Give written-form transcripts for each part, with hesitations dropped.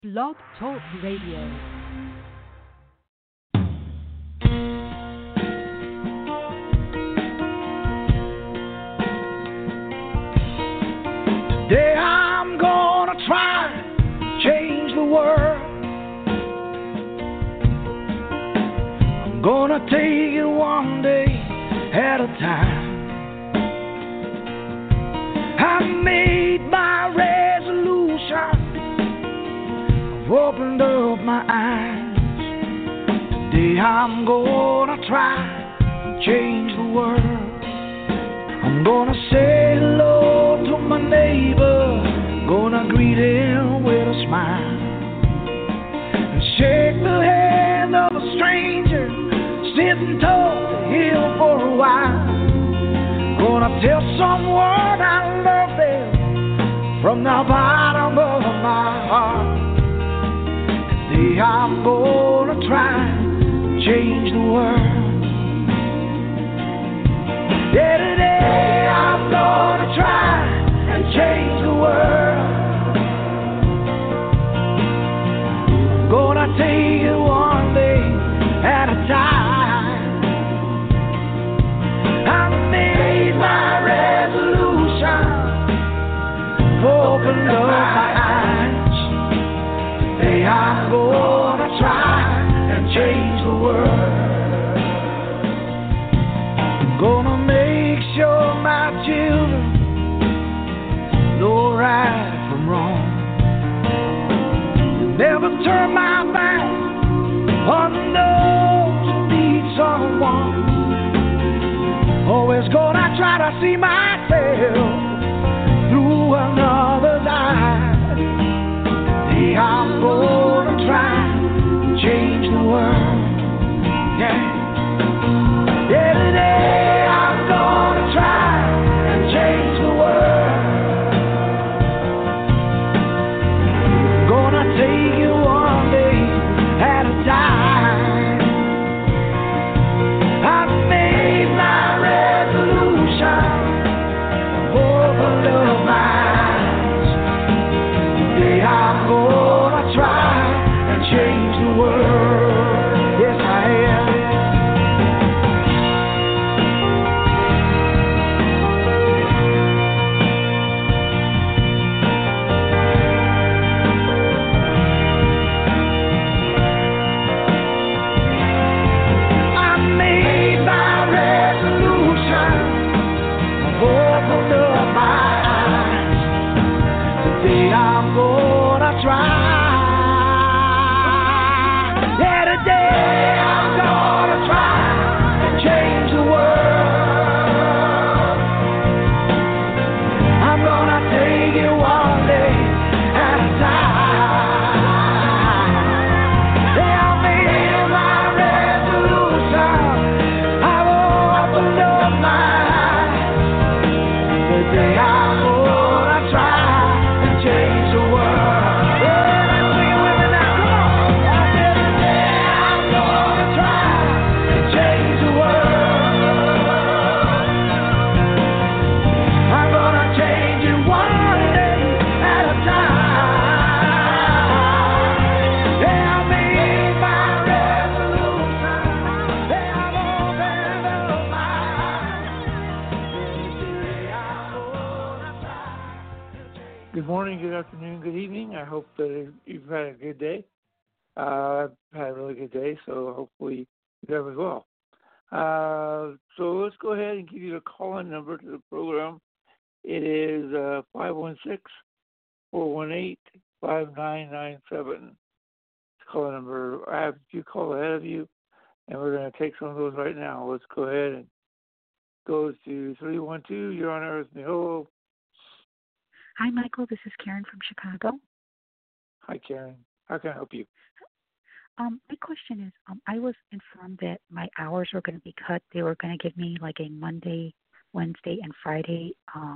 Blog Talk Radio. Today I'm gonna try to change the world. I'm gonna take it one day at a time. I made my resolution. I've opened up my eyes. Today I'm gonna try to change the world. I'm gonna say hello to my neighbor, gonna greet him with a smile, and shake the hand of a stranger, sit and talk to him for a while. Gonna tell someone I love them from the bottom of my heart. Today I'm gonna try to change the world. Yeah, today I'm gonna try and change the world. Gonna take it one day at a time. I made my resolution, opened up my eyes. Today I'm gonna try and change the world. Gonna make sure my children know right from wrong. Never turn my back on those who need someone. Always gonna try to see myself through another's eyes. Today I'm gonna try to change the world. Yeah. Yeah, today I'm gonna try and change the world. Gonna take it one day at a time. I've made my resolution, opened up my eyes. Today I'm gonna try and change the world. Yes, I am. Good morning, good afternoon, good evening. I hope that you've had a good day. I've had a really good day, so hopefully you have as well. So let's go ahead and give you the call-in number to the program. It is 516-418-5997. Call number. I have a few calls ahead of you, and we're going to take some of those right now. Let's go ahead and go to 312. You're on air with me. Hello. Hi, Michael. This is Karen from Chicago. Hi, Karen. How can I help you? My question is, I was informed that my hours were going to be cut. They were going to give me like a Monday, Wednesday, and Friday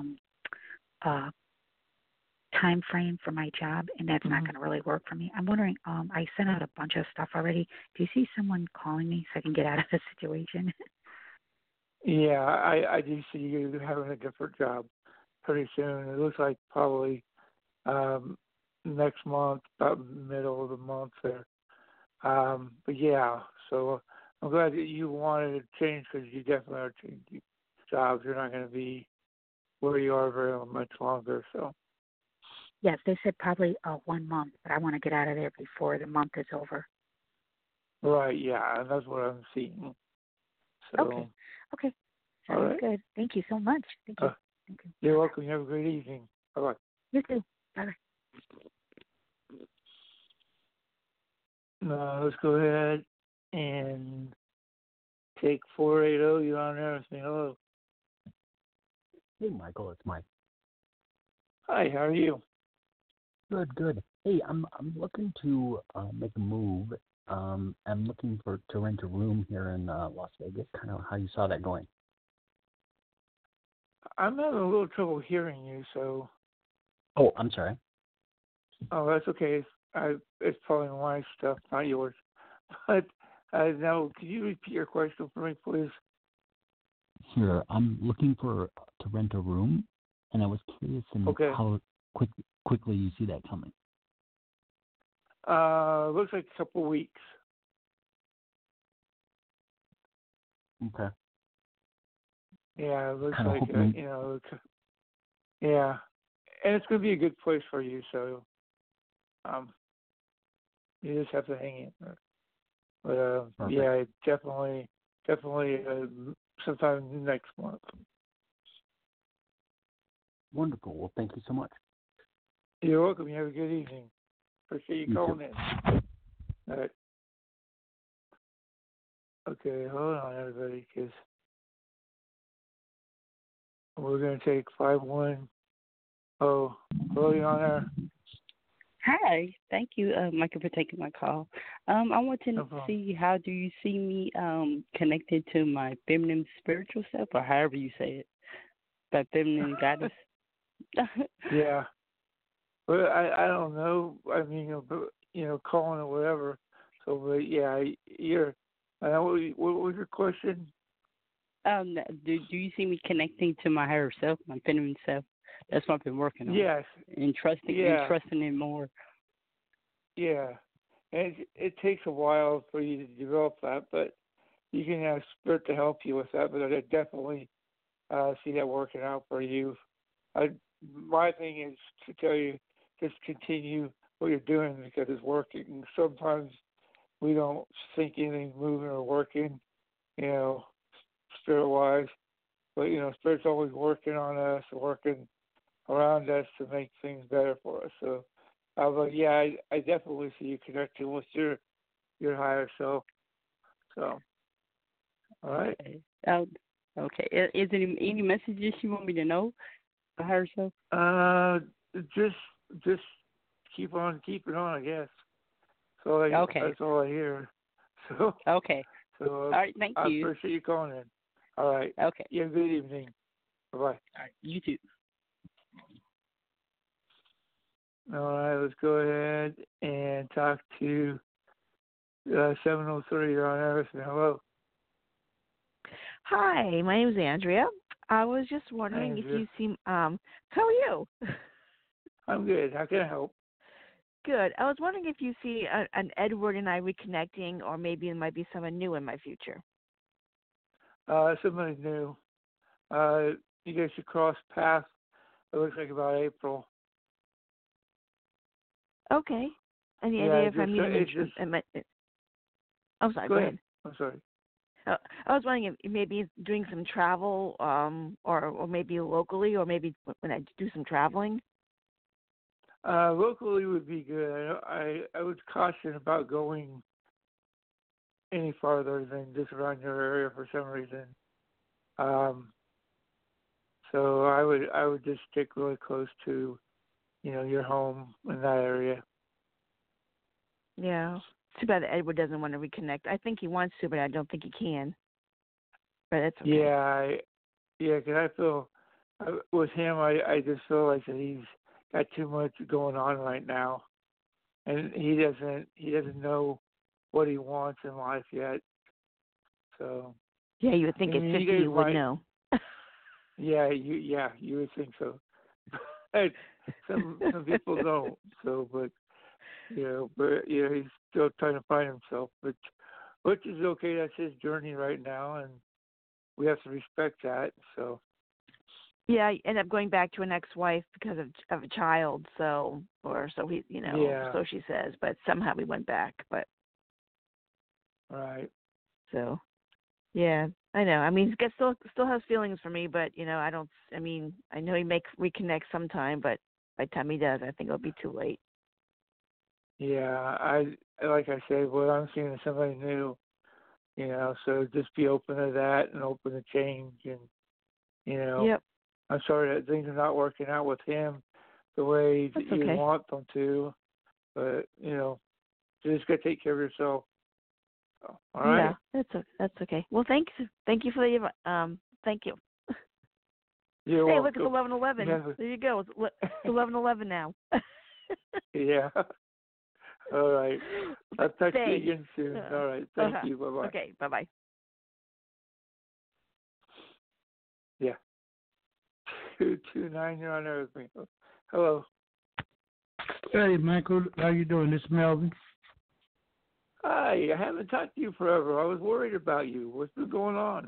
time frame for my job, and that's not going to really work for me. I'm wondering, I sent out a bunch of stuff already. Do you see someone calling me so I can get out of the situation? Yeah, I do see you having a different job pretty soon. It looks like probably next month, about middle of the month there. But yeah, so I'm glad that you wanted to change because you definitely are changing jobs. You're not going to be where you are very much longer. So Yes, they said probably 1 month, but I want to get out of there before the month is over. right, yeah, and that's what I'm seeing. So Okay. all Sounds right, good. Thank you so much. Thank you. Thank you. you're welcome. You have a great evening. Bye bye. You too. Bye. Let's go ahead and take 480. You're on there. Say hello. Hey, Michael, it's Mike. Hi, how are you? Good, good. Hey, I'm looking to make a move. I'm looking to rent a room here in Las Vegas. Kind of how you saw that going. I'm having a little trouble hearing you, so. Oh, I'm sorry. Oh, that's okay. It's probably my stuff, not yours. But now, could you repeat your question for me, please? Sure. I'm looking to rent a room, and I was curious in Okay. how quickly you see that coming. Looks like a couple weeks. Okay. Yeah, it looks Kinda like hoping- yeah, and it's going to be a good place for you. So, you just have to hang in there. But Perfect. yeah, definitely, sometime next month. Wonderful. Well, thank you so much. You're welcome. You have a good evening. Appreciate you You calling too. in. All right. Okay, hold on, everybody, because we're going to take 510. Early on there. Hi, thank you, Michael, for taking my call. I want to No problem. see how do you see me connected to my feminine spiritual self, or however you say it, that feminine goddess. Yeah. But I don't know. I mean, calling or whatever. So, but yeah, what was your question? Do you see me connecting to my higher self, my feminine self? That's what I've been working on. Yes. And trusting it more. Yeah. And it takes a while for you to develop that, but you can have spirit to help you with that. But I definitely see that working out for you. My thing is to tell you, just continue what you're doing because it's working. Sometimes we don't think anything's moving or working, spirit-wise. But, Spirit's always working on us, working around us to make things better for us. So, but yeah, I definitely see you connecting with your higher self. So, all right. Okay. Is there any messages you want me to know for higher self? Just keep on keeping on, I guess. So Okay. That's all I hear. So Okay. So All right. Thank I you. appreciate you calling in. All right. Okay. You have a good evening. Bye bye. All right. You too. All right. Let's go ahead and talk to 703. You're on Harrison. Hello. Hi, my name is Andrea. I was just wondering if Andrea. you seem how are you? I'm good. How can I help? Good. I was wondering if you see an Edward and I reconnecting, or maybe it might be someone new in my future. Somebody new. You guys should cross paths. It looks like about April. Okay. Any Yeah, idea if I'm I'm sorry. Go ahead. I'm sorry. I was wondering if maybe doing some travel, or maybe locally, or maybe when I do some traveling. Locally would be good. I would caution about going any farther than just around your area for some reason. So I would just stick really close to, your home in that area. Yeah. Too bad that Edward doesn't want to reconnect. I think he wants to, but I don't think he can. But that's okay. Yeah, because I feel with him, I just feel like that he's got too much going on right now, and he doesn't know what he wants in life yet. So yeah, you would think at 50 you would know. you would think so. But some people don't. So, but he's still trying to find himself, which is okay. That's his journey right now, and we have to respect that. So. Yeah, I ended up going back to an ex-wife because of a child. So he, Yeah. so she says. But somehow we went back. But right. So, yeah, I know. I mean, he still has feelings for me, but I don't. I mean, I know he may reconnect sometime, but by the time he does, I think it'll be too late. Yeah, like I said, what I'm seeing is somebody new. So just be open to that and open to change, and Yep. I'm sorry that things are not working out with him the way That's you okay. want them to, but you just gotta take care of yourself. All right. Yeah, that's okay. Well, thank you for the thank you. You're Hey, welcome. look, it's 11:11. Yeah. There you go. It's 11:11 now. Yeah. All right. I'll talk to you Thanks. again soon. All right. Thank you. Bye-bye. Okay, bye-bye. Yeah. 229, you're on there with me. Hello. Hey, Michael, how you doing? This is Melvin. Hi, I haven't talked to you forever. I was worried about you. What's been going on?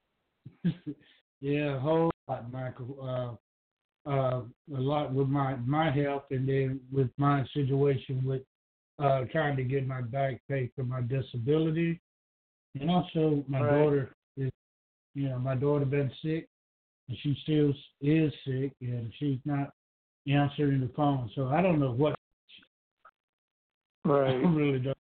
Yeah, a whole lot, Michael. A lot with my health, and then with my situation with trying to get my back pay for my disability, and also my daughter is, my daughter been sick, and she still is sick, and she's not answering the phone. So I don't know what. Right. I really don't.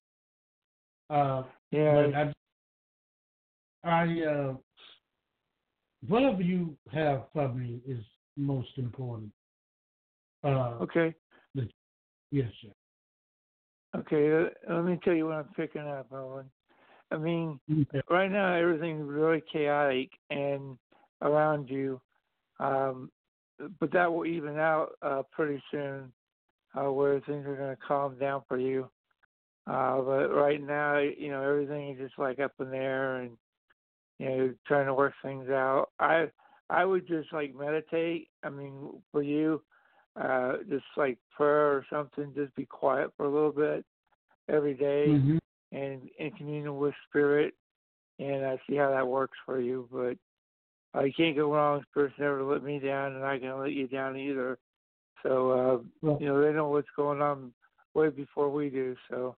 Yeah. But I whatever you have for me is most important. Okay. Yes, sir. Okay, let me tell you what I'm picking up, Owen. I mean, right now everything's really chaotic and around you, but that will even out pretty soon, where things are going to calm down for you. But right now, everything is just like up in the air, and trying to work things out. I would just like meditate. I mean, for you, just like prayer or something. Just be quiet for a little bit every day, and communion with Spirit, and see how that works for you. But you can't go wrong. Spirit's never let me down, and I can't let you down either. So they know what's going on way before we do. So.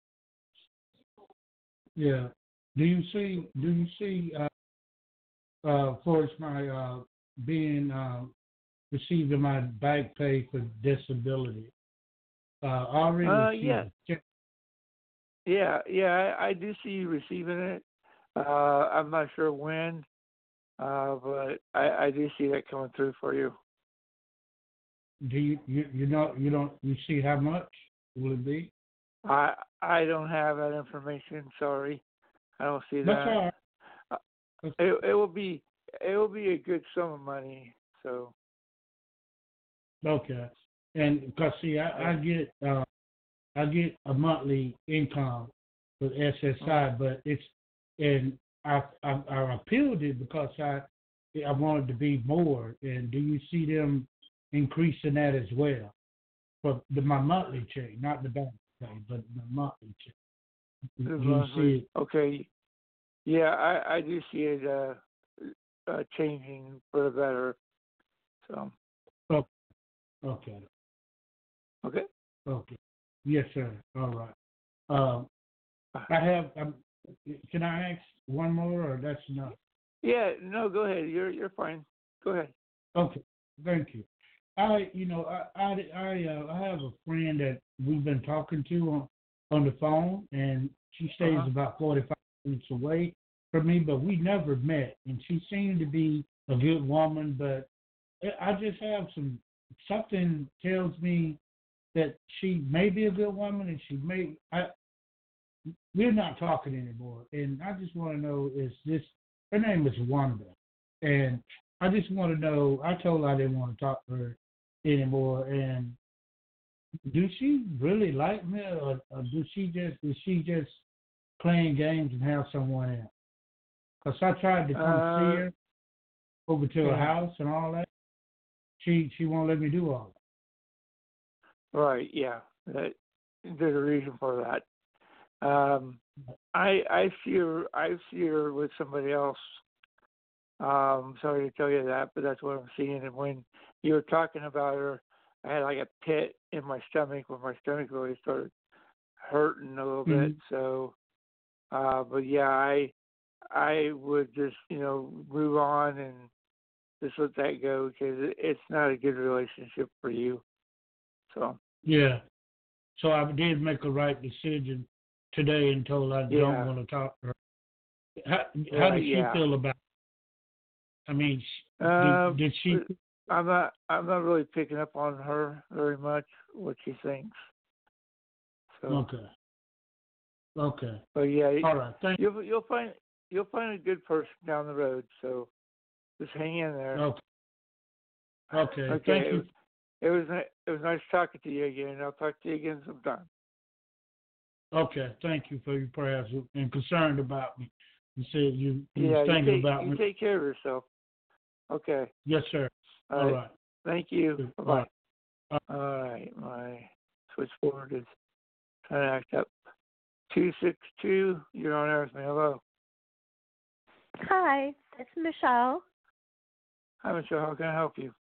Yeah. Do you see? For my being receiving my back pay for disability. Already. Yeah. I do see you receiving it. I'm not sure when, but I do see that coming through for you. Do you see how much will it be? I don't have that information. Sorry, I don't see that. That's all right. It will be a good sum of money. So. Okay, and because see, I get a monthly income with SSI, but I appealed it because I wanted to be more. And do you see them increasing that as well for my monthly check, not the bank pay, but the monthly check? Do you see it? Okay. Yeah, I do see it changing for the better. So. Okay. Okay. Okay. Yes, sir. All right. I have. Can I ask one more, or that's enough? Yeah. No. Go ahead. You're fine. Go ahead. Okay. Thank you. I have a friend that we've been talking to on the phone, and she stays about 45 minutes away from me, but we never met. And she seemed to be a good woman, but I just have something tells me that she may be a good woman, and we're not talking anymore. And I just want to know, her name is Wanda, and I just want to know, I told her I didn't want to talk to her anymore, and do she really like me, or is she just playing games and have someone else? Because I tried to come see her over to her house and all that. She won't let me do all Right. Yeah. There's a reason for that. I see her with somebody else. Sorry to tell you that, but that's what I'm seeing. And when you were talking about her, I had like a pit in my stomach where my stomach really started hurting a little bit. So, but yeah, I would just move on and just let that go because it's not a good relationship for you. So. Yeah. So I did make a right decision today and told I don't want to talk to her. How does she feel about it? I mean, did she? I'm not really picking up on her very much, what she thinks. So. Okay. But yeah, all right. You'll find a good person down the road. So just hang in there. Okay. Okay. Thank you. It was nice talking to you again. I'll talk to you again sometime. Okay. Thank you for your prayers and concerned about me. You said you thinking about me. You take care of yourself. Okay. Yes, sir. All right. Thank you. Bye. All right. My switchboard is trying to act up. 262, you're on air with me. Hello. Hi, it's Michelle. Hi, Michelle. How can I help you?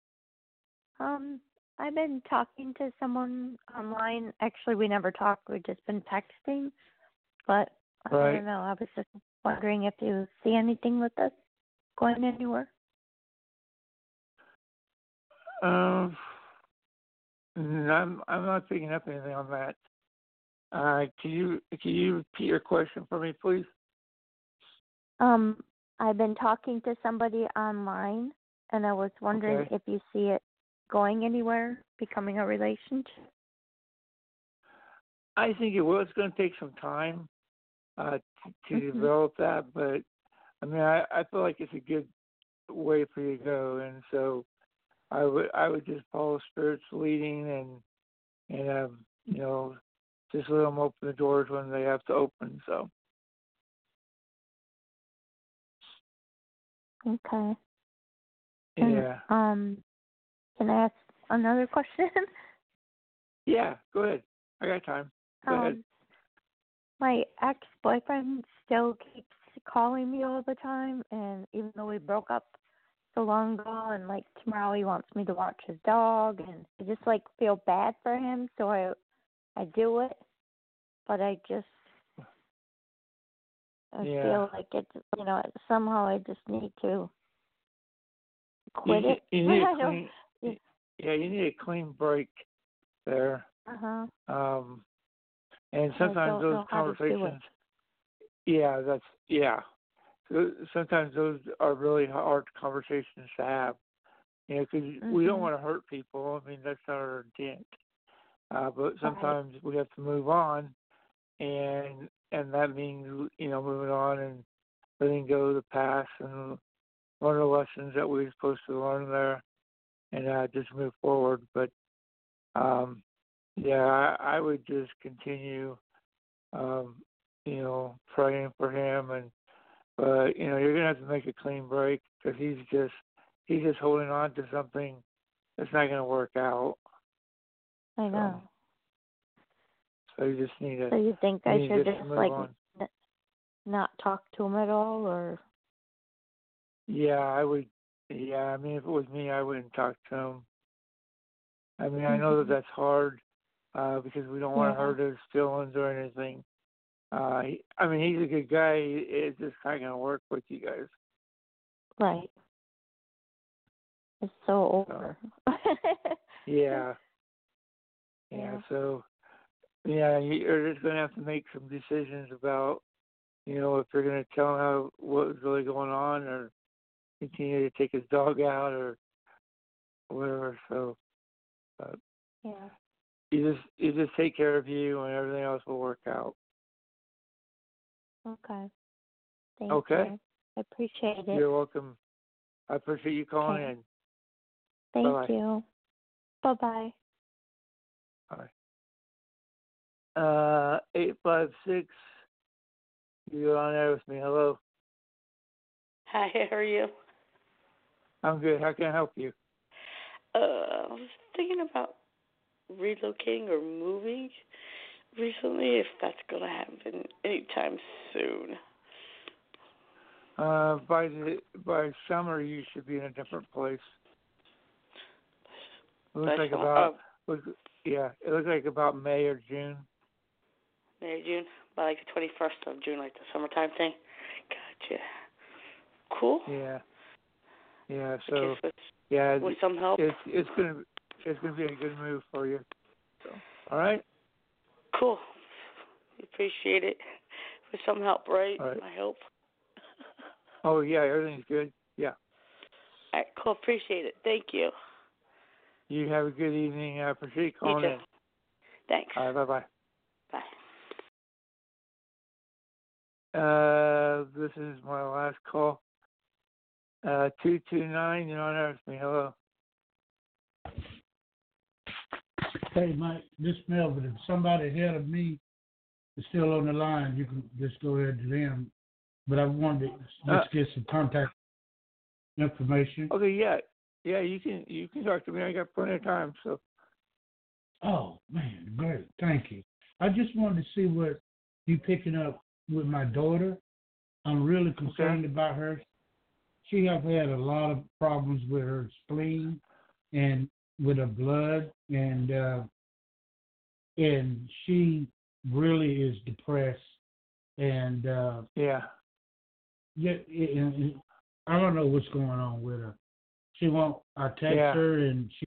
I've been talking to someone online. Actually, we never talked. We've just been texting. But I don't know. I was just wondering if you see anything with us going anywhere. I'm not picking up anything on that. Can you repeat your question for me, please? I've been talking to somebody online, and I was wondering if you see it going anywhere, becoming a relationship. I think it will. It's going to take some time to develop that, but I mean, I feel like it's a good way for you to go, and so I would just follow Spirit's leading and just let them open the doors when they have to open. So. Okay. Yeah. And, can I ask another question? Yeah, go ahead. I got time. Go ahead. My ex-boyfriend still keeps calling me all the time, and even though we broke up so long ago, and like tomorrow he wants me to watch his dog, and I just like feel bad for him, so I do it, but I feel like it's somehow I just need to quit it. You need a clean, you need a clean break there. And sometimes those conversations. Sometimes those are really hard conversations to have. Because we don't want to hurt people. I mean, that's not our intent. But sometimes we have to move on, and that means moving on and letting go of the past and learn the lessons that we were supposed to learn there, and just move forward. But I would just continue, praying for him, but you're gonna have to make a clean break because he's just holding on to something that's not gonna work out. I know. So you just need to. So you think I should just like on. not talk to him at all, or? Yeah, I would. Yeah, I mean, if it was me, I wouldn't talk to him. I mean, I know that that's hard because we don't want to hurt his feelings or anything. He's a good guy. It's just not going to work with you guys. Right. It's so over. Yeah. So, you're just going to have to make some decisions about, if you're going to tell him what was really going on or continue to take his dog out or whatever. So, you just take care of you and everything else will work out. Okay. Thank you. I appreciate it. You're welcome. I appreciate you calling in. Thank you. Bye-bye. Bye. 856. You're on air with me. Hello. Hi, how are you? I'm good. How can I help you? I was thinking about relocating or moving recently, if that's going to happen anytime soon. By summer, you should be in a different place. It looks like it looks like about May or June. May or June, by like the 21st of June, like the summertime thing. Gotcha. Cool. Yeah. Yeah. So okay, yeah, with some help, it's gonna be a good move for you. So, all right. Cool. Appreciate it. With some help, right? All right. I hope. Oh yeah, everything's good. Yeah. All right, cool. Appreciate it. Thank you. You have a good evening. I appreciate you calling in. Thanks. All right. Bye-bye. Bye. This is my last call. 229, you're on air with me. Hello. Hey, Mike, this is Melvin. If somebody ahead of me is still on the line, you can just go ahead to them. But I wanted to just get some contact information. Okay, yeah. Yeah, you can talk to me. I got plenty of time, so. Oh, man, great. Thank you. I just wanted to see what you picking up with my daughter. I'm really concerned about her. She has had a lot of problems with her spleen and with her blood, and she really is depressed. And yeah, I don't know what's going on with her. She won't. I text her, and she,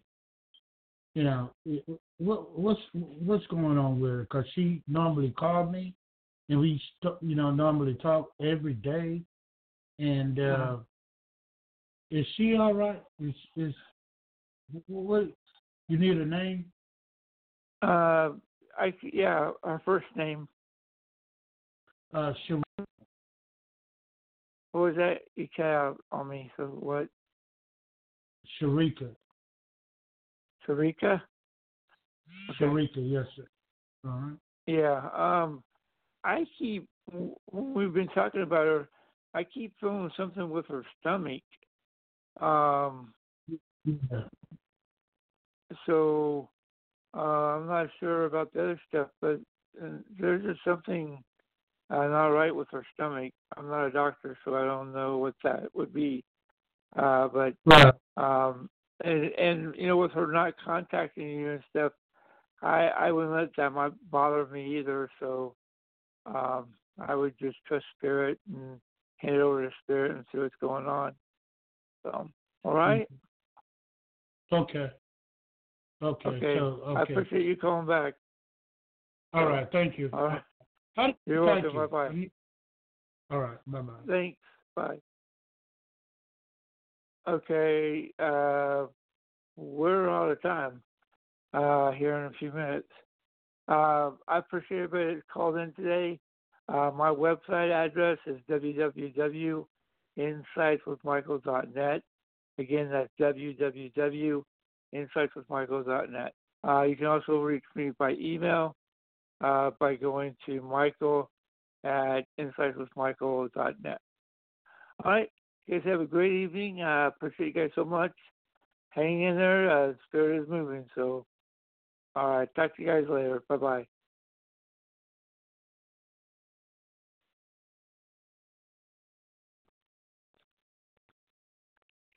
what's going on with her? Because she normally called me, and we normally talk every day. And is she all right? Is what you need a name? Her first name. Sharika. What was that? You cut out on me. So what? Sharika. Sharika? Okay. Sharika, yes, sir. All right. Yeah. When we've been talking about her, I keep feeling something with her stomach. Yeah. So I'm not sure about the other stuff, but there's just something not right with her stomach. I'm not a doctor, so I don't know what that would be. But and with her not contacting you and stuff, I wouldn't let that bother me either. So I would just trust Spirit and hand it over to Spirit and see what's going on. So, all right. Okay. I appreciate you calling back. All right. Thank you. All right. You're welcome. Bye-bye. All right. Bye-bye. Thanks. Bye. Okay. We're out of time here in a few minutes. I appreciate everybody that called in today. My website address is www.insightswithmichael.net. Again, that's www.insightswithmichael.net. You can also reach me by email by going to michael@insightswithmichael.net. All right. You guys have a great evening. I appreciate you guys so much. Hang in there. The Spirit is moving. So, all right. Talk to you guys later. Bye-bye.